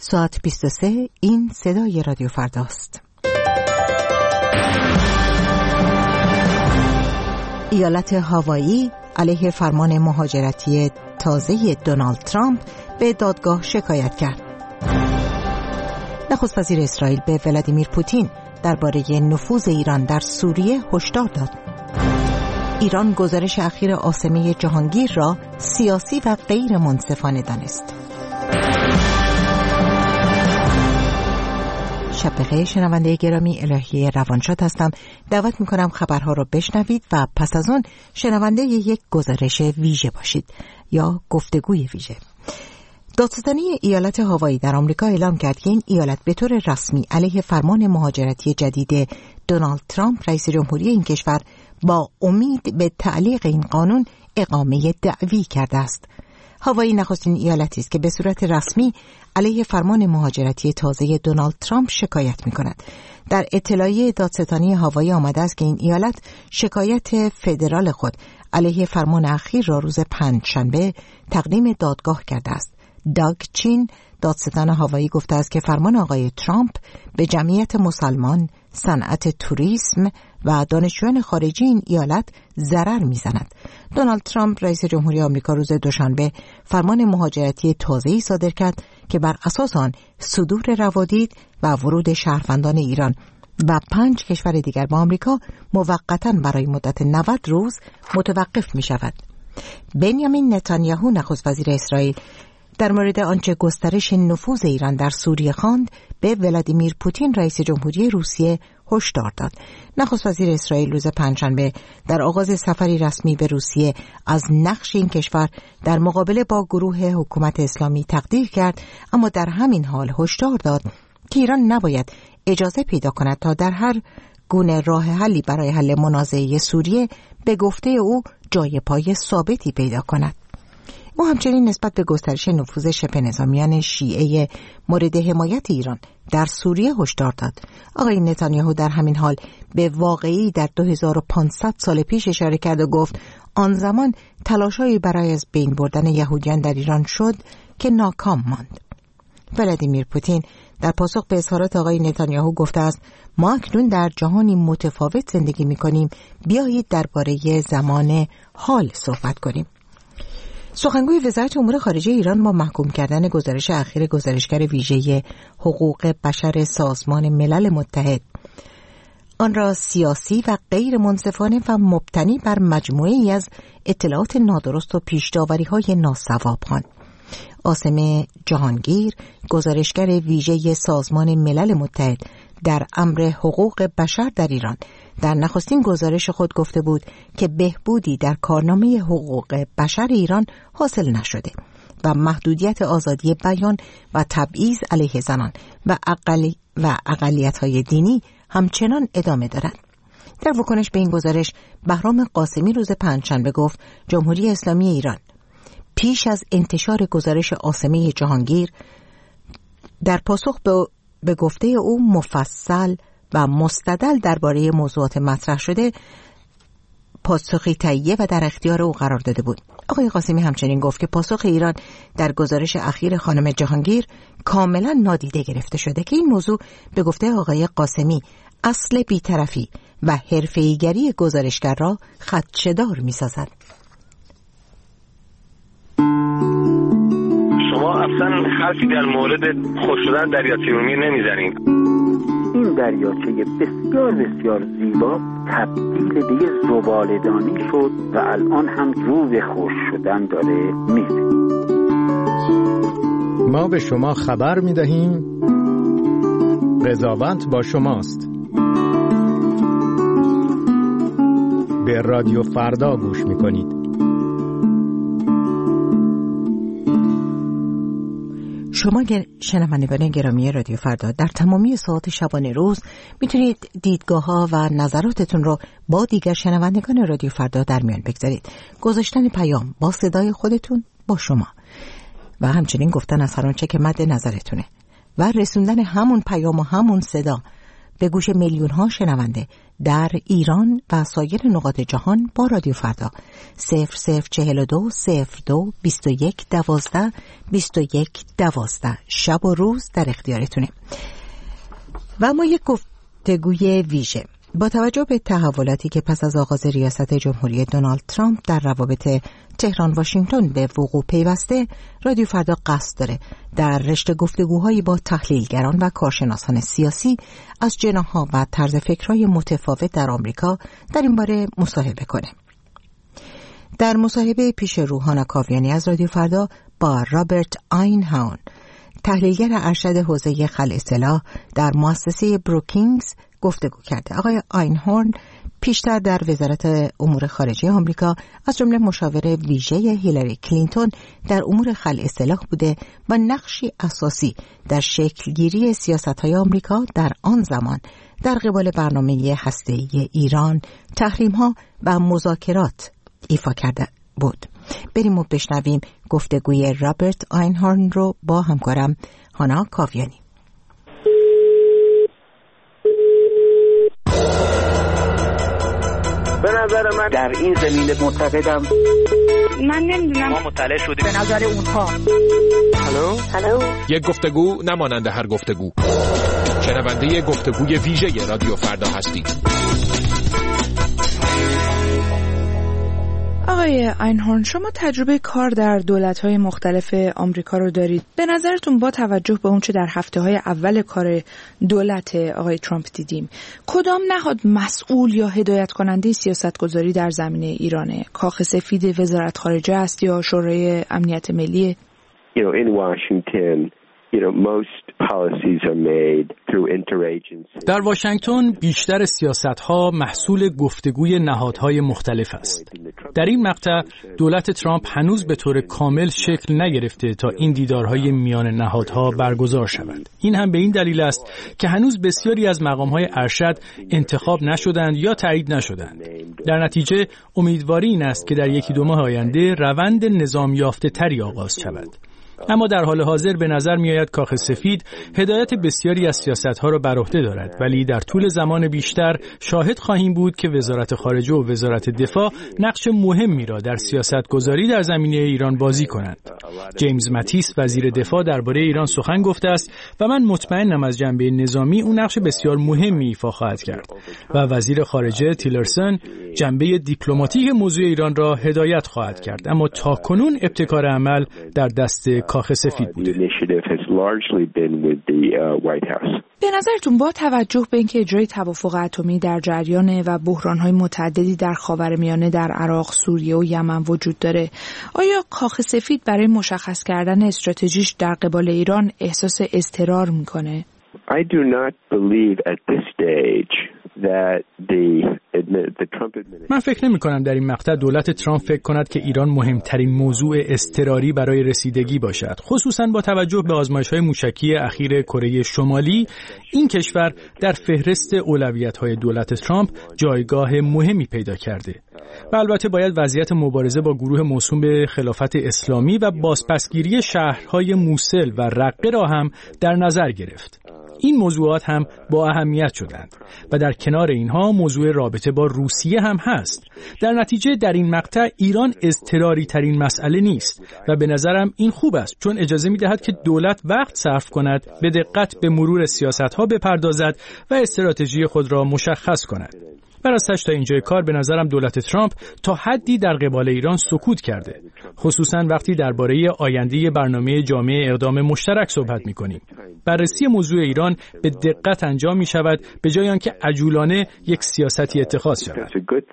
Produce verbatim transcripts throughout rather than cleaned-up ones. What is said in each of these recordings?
ساعت بیست و سه. این صدای رادیو فرداست. ایالت هاوایی علیه فرمان مهاجرتی تازه دونالد ترامپ به دادگاه شکایت کرد. نخست وزیر اسرائیل به ولادیمیر پوتین درباره نفوذ ایران در سوریه هشدار داد. ایران گزارش اخیر عاصمه جهانگیر را سیاسی و غیر منصفانه دانست. شب بخیر شنونده گرامی، الهی روانشاد هستم. دعوت میکنم خبرها را بشنوید و پس از اون شنونده یک گزارش ویژه باشید یا گفتگوی ویژه. دادستانی ایالت هاوایی در آمریکا اعلام کرد که این ایالت به طور رسمی علیه فرمان مهاجرتی جدید دونالد ترامپ رئیس جمهوری این کشور با امید به تعلیق این قانون اقامه دعوی کرده است. هاوایی نخستین ایالتی است که به صورت رسمی علیه فرمان مهاجرتی تازه دونالد ترامپ شکایت می‌کند. در اطلاعیه دادستانی هاوایی آمده است که این ایالت شکایت فدرال خود علیه فرمان اخیر را روز پنجشنبه تقدیم دادگاه کرده است. داگ چین، دادستان هاوایی، گفته است که فرمان آقای ترامپ به جمعیت مسلمان، صنعت توریسم و دانشجویان خارجی این ایالت ضرر می‌زند. دونالد ترامپ رئیس جمهوری آمریکا روز دوشنبه فرمان مهاجرتی تازه‌ای صادر کرد که بر اساس آن صدور روادید و ورود شهروندان ایران و پنج کشور دیگر به آمریکا موقتاً برای مدت نود روز متوقف می‌شود. بنیامین نتانیاهو نخست وزیر اسرائیل در مورد آنچه گسترش نفوذ ایران در سوریه خواند به ولادیمیر پوتین رئیس جمهوری روسیه هشدار داد. نخست وزیر اسرائیل روز پنجشنبه در آغاز سفری رسمی به روسیه از نقش این کشور در مقابله با گروه حکومت اسلامی تقدیر کرد، اما در همین حال هشدار داد که ایران نباید اجازه پیدا کند تا در هر گونه راه حلی برای حل منازعه سوریه به گفته او جای پای ثابتی پیدا کند. او همچنین نسبت به گسترش نفوذ شبه نظامیان شیعه مورد حمایت ایران در سوریه هشدار داد. آقای نتانیاهو در همین حال به واقعی در دو هزار و پانصد سال پیش اشاره کرد و گفت آن زمان تلاش‌هایی برای از بین بردن یهودیان در ایران شد که ناکام ماند. ولادیمیر پوتین در پاسخ به اظهارات آقای نتانیاهو گفته است ما اکنون در جهانی متفاوت زندگی می‌کنیم، بیایید درباره زمان حال صحبت کنیم. سخنگوی وزارت امور خارجه ایران با محکوم کردن گزارش اخیر گزارشگر ویژه حقوق بشر سازمان ملل متحد آن را سیاسی و غیر منصفانه و مبتنی بر مجموعه‌ای از اطلاعات نادرست و پیش‌داوری‌های ناصواب خواند. عاصم جهانگیر، گزارشگر ویژه سازمان ملل متحد در امر حقوق بشر در ایران، در نخستین گزارش خود گفته بود که بهبودی در کارنامه حقوق بشر ایران حاصل نشده و محدودیت آزادی بیان و تبعیض علیه زنان و اقلی و اقلیت‌های دینی همچنان ادامه دارد. در واکنش به این گزارش، بهرام قاسمی روز پنجشنبه گفت جمهوری اسلامی ایران پیش از انتشار گزارش عاصمه جهانگیر در پاسخ به به گفته او مفصل و مستدل درباره موضوعات مطرح شده پاسخی تهیه و در اختیار او قرار داده بود. آقای قاسمی همچنین گفت که پاسخ ایران در گزارش اخیر خانم جهانگیر کاملا نادیده گرفته شده که این موضوع به گفته آقای قاسمی اصل بی‌طرفی و حرفه‌ایگری گزارشگر را خدشه‌دار می‌سازد. شما اصلا حرفی در مورد خوش شدن دریاچه ارومیه نمیزنید. این دریاچه بسیار بسیار زیبا تبدیل به یه زباله‌دانی شد و الان هم رو به خوش شدن داره میره. ما به شما خبر میدهیم قضاوت با شماست. به رادیو فردا گوش میکنید. شما شنوندگان گرامی رادیو فردا در تمامی ساعات شبانه روز میتونید دیدگاه ها و نظراتتون رو با دیگر شنوندگان رادیو فردا در میان بگذارید. گذاشتن پیام با صدای خودتون با شما و همچنین گفتن از هر آنچه که مد نظرتونه و رسوندن همون پیام و همون صدا به گوش میلیون ها شنونده در ایران و سایر نقاط جهان با رادیو فردا. صفر صفر چهل و دو صفر دو بیست و یک دوازده بیست و یک دوازده شب و روز در اختیارتونه. و ما یک گفتگوی ویژه با توجه به تحولاتی که پس از آغاز ریاست جمهوری دونالد ترامپ در روابط تهران واشنگتن به وقوع پیوسته، رادیو فردا قصد داره در رشته گفتگوهایی با تحلیلگران و کارشناسان سیاسی از جناح‌ها و طرز فکرهای متفاوت در آمریکا در این باره مصاحبه کنه. در مصاحبه پیش رو هانا کاویانی از رادیو فردا با رابرت آینهورن، تحلیلگر ارشد حوزه خلع سلاح در مؤسسه بروکینگز، گفتگو کرده. آقای آینهورن پیشتر در وزارت امور خارجه آمریکا از جمله مشاور ویژه هیلاری کلینتون در امور خلع سلاح بوده و نقشی اساسی در شکلگیری سیاست‌های آمریکا در آن زمان در قبال برنامه هسته‌ای ایران، تحریم‌ها و مذاکرات ایفا کرده بود. بریم و بشنویم گفتگوی رابرت آینهورن رو با همکارم هانا کاویانی. به نظر من در این زمینه معتقدم، من نمیدونم، ما مطلع شدیم به نظر اونها. هلو هلو یک گفتگو نمانند هر گفتگو. شنونده گفتگوی ویژه رادیو فردا هستید. آقای آینهورن، شما تجربه کار در دولت‌های مختلف آمریکا رو دارید. به نظرتون با توجه به اون چه در هفته‌های اول کار دولت آقای ترامپ دیدیم، کدام نهاد مسئول یا هدایت کننده سیاستگذاری در زمینه ایرانه؟ کاخ سفید وزارت خارجه است یا شورای امنیت ملی؟ You know, in Washington, you know, most policies are made through interagency. در واشنگتن بیشتر سیاست‌ها محصول گفتگوی نهادهای مختلف است. در این مقطع دولت ترامپ هنوز به طور کامل شکل نگرفته تا این دیدارهای میان نهادها برگزار شود. این هم به این دلیل است که هنوز بسیاری از مقام‌های ارشد انتخاب نشدند یا تایید نشدند. در نتیجه امیدواری این است که در یکی دو ماه آینده روند نظام یافته تری آغاز شود. اما در حال حاضر به نظر می آید کاخ سفید هدایت بسیاری از سیاست‌ها را بر عهده دارد، ولی در طول زمان بیشتر شاهد خواهیم بود که وزارت خارجه و وزارت دفاع نقش مهمی را در سیاست‌گذاری در زمینه ایران بازی کنند. جیمز ماتیس وزیر دفاع درباره ایران سخن گفته است و من مطمئنم از جنبه نظامی اون نقش بسیار مهمی ایفا خواهد کرد و وزیر خارجه تیلرسن جنبه دیپلماتیک موضوع ایران را هدایت خواهد کرد، اما تاکنون ابتکار عمل در دست کاخ سفید بوده. به نظرتون با توجه به اینکه اجرای توافق اتمی در جریان و بحران‌های متعددی در خاورمیانه، در عراق، سوریه و یمن وجود داره، آیا کاخ سفید برای مشخص کردن استراتژیش در قبال ایران احساس اضطرار میکنه؟ I do not believe at this stage that the the Trump administration. من فکر نمی کنم در این مقطع دولت ترامپ فکر کند که ایران مهمترین موضوع اضطراری برای رسیدگی باشد، خصوصا با توجه به آزمایش‌های موشکی اخیر کره شمالی. این کشور در فهرست اولویت‌های دولت ترامپ جایگاه مهمی پیدا کرده و البته باید وضعیت مبارزه با گروه موسوم به خلافت اسلامی و بازپسگیری شهرهای موصل و رقه را هم در نظر گرفت. این موضوعات هم با اهمیت شدند و در کنار اینها موضوع رابطه با روسیه هم هست. در نتیجه در این مقطع ایران اضطراری ترین مسئله نیست و به نظرم این خوب است، چون اجازه می دهد که دولت وقت صرف کند، به دقت به مرور سیاست ها بپردازد و استراتژی خود را مشخص کند. براستش تا اینجای کار به نظرم دولت ترامپ تا حدی در قبال ایران سکوت کرده، خصوصا وقتی درباره آینده برنامه جامع اقدام مشترک صحبت می‌کنیم. بررسی موضوع ایران به دقت انجام می‌شود به جای آنکه عجولانه یک سیاستی اتخاذ شود.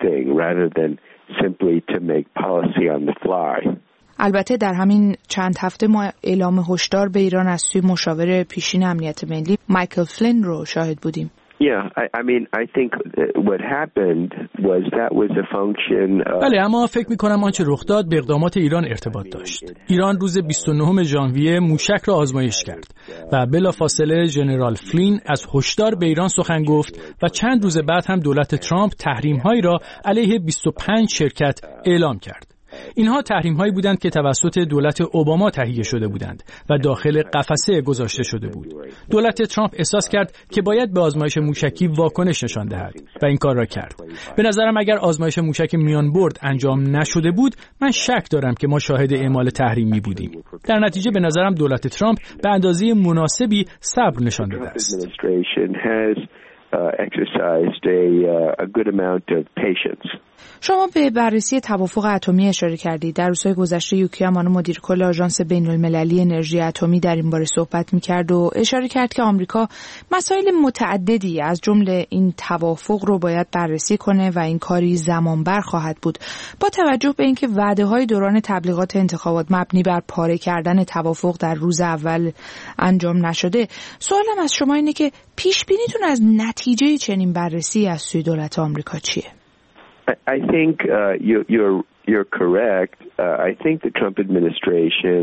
البته در همین چند هفته ما اعلام هشدار به ایران از سوی مشاور پیشین امنیت ملی مایکل فلین رو شاهد بودیم. Yeah, I, I mean, I think what happened was that was a function of... بله، اما فکر می‌کنم آنچه رخ داد به اقدامات ایران ارتباط داشت. ایران روز بیست و نهم ژانویه موشک را آزمایش کرد و بلافاصله ژنرال فلین از هشدار به ایران سخن گفت و چند روز بعد هم دولت ترامپ تحریم‌هایی را علیه بیست و پنج شرکت اعلام کرد. اینها تحریم‌هایی بودند که توسط دولت اوباما تهیه شده بودند و داخل قفسه گذاشته شده بود. دولت ترامپ احساس کرد که باید به آزمایش موشکی واکنش نشان دهد و این کار را کرد. به نظرم اگر آزمایش موشک میان برد انجام نشده بود، من شک دارم که ما شاهد اعمال تحریمی بودیم. در نتیجه به نظرم دولت ترامپ به اندازه مناسبی صبر نشان داده است. شما به بررسی توافق اتمی اشاره کردید. در روزهای گذشته یوکی امانو مدیر کل آژانس بین‌المللی انرژی اتمی در این باره صحبت می‌کرد و اشاره کرد که آمریکا مسائل متعددی از جمله این توافق رو باید بررسی کنه و این کاری زمانبر خواهد بود. با توجه به اینکه وعده‌های دوران تبلیغات انتخابات مبنی بر پاره کردن توافق در روز اول انجام نشده، سوالم از شما اینه که پیش بینیتون از نتیجه چنین بررسی از سوی دولت آمریکا چیه؟ I think uh, you're, you're, you're correct. Uh, I think the Trump administration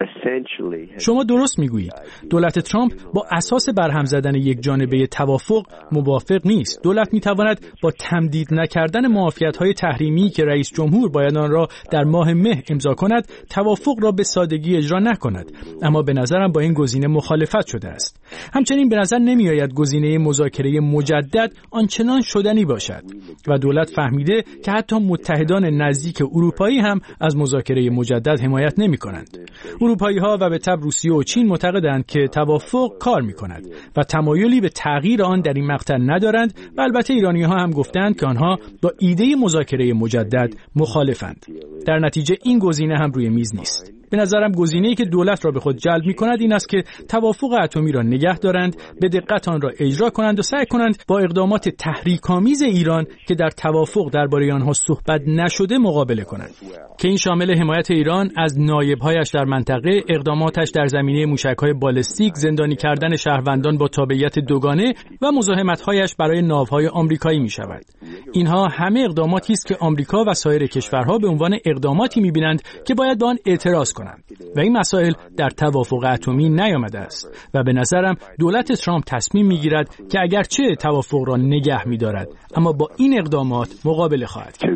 شما درست میگویید. دولت ترامپ با اساس برهم زدن یک جانبه توافق موافق نیست. دولت میتواند با تمدید نکردن معافیت‌های تحریمی که رئیس جمهور باید آن را در ماه مه امضا کند، توافق را به سادگی اجرا نکند. اما به نظرم با این گزینه مخالفت شده است. همچنین به نظر نمیآید گزینه مذاکره مجدد آنچنان شدنی باشد و دولت فهمیده که حتی متحدان نزدیک اروپایی هم از مذاکره مجدد حمایت نمی‌کنند. اروپایی‌ها و به تبع روسیه و چین معتقدند که توافق کار می‌کند و تمایلی به تغییر آن در این مقطع ندارند و البته ایرانی‌ها هم گفتند که آنها با ایده مذاکره مجدد مخالفند. در نتیجه این گزینه هم روی میز نیست. به نظرم گزینه‌ای که دولت را به خود جلب می‌کند این است که توافق اتمی را نگه دارند، به دقت آن را اجرا کنند و سعی کنند با اقدامات تحریک‌آمیز ایران که در توافق درباره آنها صحبت نشده مقابله کنند، که این شامل حمایت ایران از نایب‌هایش در منطقه، اقداماتش در زمینه موشک‌های بالستیک، زندانی کردن شهروندان با تابعیت دوگانه و مزاحمت‌هایش برای ناوهای آمریکایی می‌شود. اینها همه اقداماتی است که آمریکا و سایر کشورها به عنوان اقداماتی می‌بینند که باید به آن اعتراض کنند و این مسائل در توافق اتمی نیامده است و به نظرم دولت ترامپ تصمیم می‌گیرد که اگرچه توافق را نگه می‌دارد اما با این اقدامات مقابله خواهد کرد.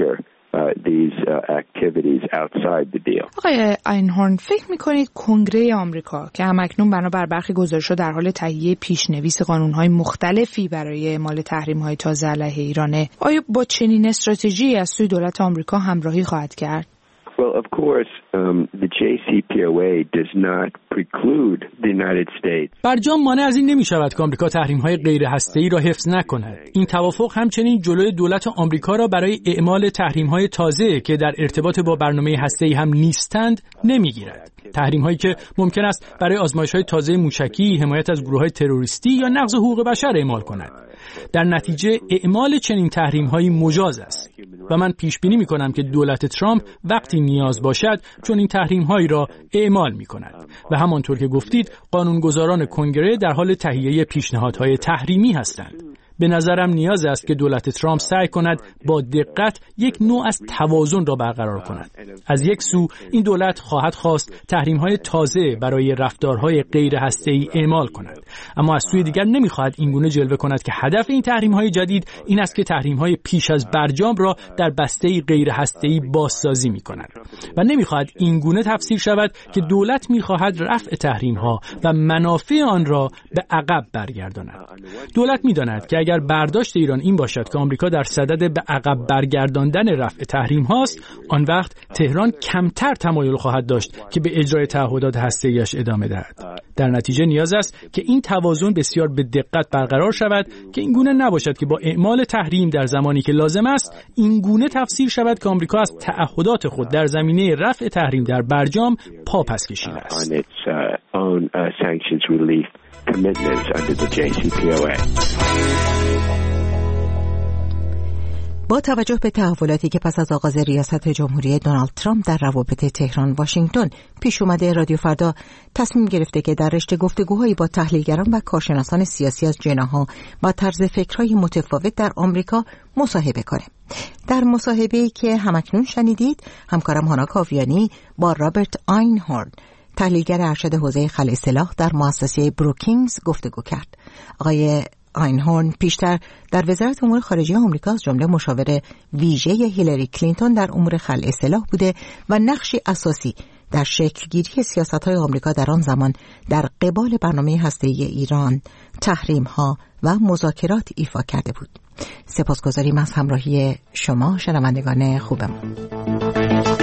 آقای اینهورن، فکر می‌کنید کنگره آمریکا که همکنون بنابر برخی گزارش‌ها در حال تهیه پیشنویس قانون‌های مختلفی برای اعمال تحریم‌های تازه علیه ایرانه، آیا با چنین استراتژی از سوی دولت آمریکا همراهی خواهد کرد؟ Well, of course, um, the جی سی پی او ای does not preclude the United States. برجام مانع از این نمی شود که آمریکا تحریم‌های غیر هسته‌ای را حفظ نکند. این توافق همچنین جلوی دولت آمریکا را برای اعمال تحریم‌های تازه که در ارتباط با برنامه هسته‌ای هم نیستند نمی‌گیرد. تحریم‌هایی که ممکن است برای آزمایش‌های تازه موشکی، حمایت از گروه‌های تروریستی یا نقض حقوق بشر اعمال کند. در نتیجه اعمال چنین تحریم‌هایی مجاز است و من پیش بینی می‌کنم که دولت ترامپ وقتی نیاز باشد چون این تحریم‌هایی را اعمال می‌کند و همانطور که گفتید قانونگذاران کنگره در حال تهیه پیشنهادهای تحریمی هستند. به نظرم نیاز است که دولت ترامپ سعی کند با دقت یک نوع از توازن را برقرار کند. از یک سو این دولت خواهد خواست تحریم‌های تازه برای رفتارهای غیر هسته‌ای اعمال کند، اما از سوی دیگر نمی‌خواهد اینگونه جلوه کند که هدف این تحریم‌های جدید این است که تحریم‌های پیش از برجام را در بسته‌ای غیر هسته‌ای بازسازی می‌کند و نمی‌خواهد اینگونه تفسیر شود که دولت می‌خواهد رفع تحریم‌ها و منافع آن را به عقب برگرداند. دولت می‌داند که اگر برداشت ایران این باشد که آمریکا در صدد به عقب برگرداندن رفع تحریم هاست، آن وقت تهران کمتر تمایل خواهد داشت که به اجرای تعهدات هسته‌ایش ادامه دهد. در نتیجه نیاز است که این توازن بسیار به دقت برقرار شود که این گونه نباشد که با اعمال تحریم در زمانی که لازم است این گونه تفسیر شود که آمریکا از تعهدات خود در زمینه رفع تحریم در برجام پا پس کشیده است. با توجه به تحولاتی که پس از آغاز ریاست جمهوری دونالد ترامپ در روابط تهران واشنگتن پیش اومده، رادیو فردا تصمیم گرفته که در رشته گفتگوهایی با تحلیلگران و کارشناسان سیاسی از جناح‌ها و طرز فکرهای متفاوت در آمریکا مصاحبه کنه. در مصاحبه‌ای که همکنون شنیدید، همکارم هانا کاویانی با رابرت اینهورن، تحلیلگر ارشد حوزه خلع سلاح در مؤسسه بروکینگز گفتگو کرد. آقای آینهورن پیشتر در وزارت امور خارجه آمریکا از جمله مشاور ویژه هیلاری کلینتون در امور خلع سلاح بوده و نقشی اساسی در شکلگیری سیاست‌های آمریکا در آن زمان در قبال برنامه هسته‌ای ایران، تحریم‌ها و مذاکرات ایفا کرده بود. سپاسگزاریم از همراهی شما شنوندگان خوبم.